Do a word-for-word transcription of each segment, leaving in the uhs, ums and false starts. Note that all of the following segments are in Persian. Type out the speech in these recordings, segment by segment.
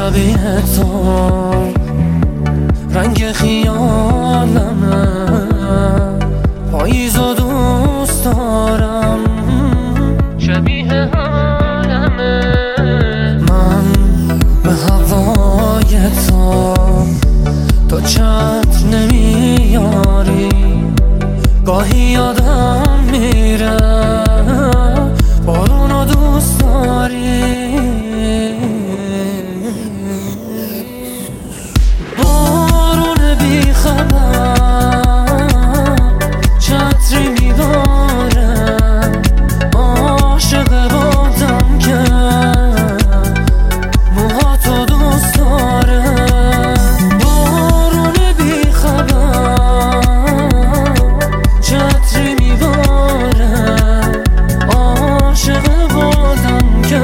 شبیه تو رنگ خیالمه، پاییز و دوست دارم شبیه حالمه. من به هوای تو تو چتر نمیاری، گاهی یادم میره بارونو دوست داری. بارون بی خبر چتری میباره، عاشق بادم که موهاتو دوست داره. بارون بی خبر چتری میباره، عاشق بادم که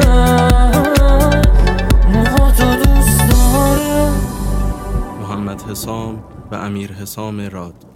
موهاتو دوست داره. محمد حسام و امیر حسام راد.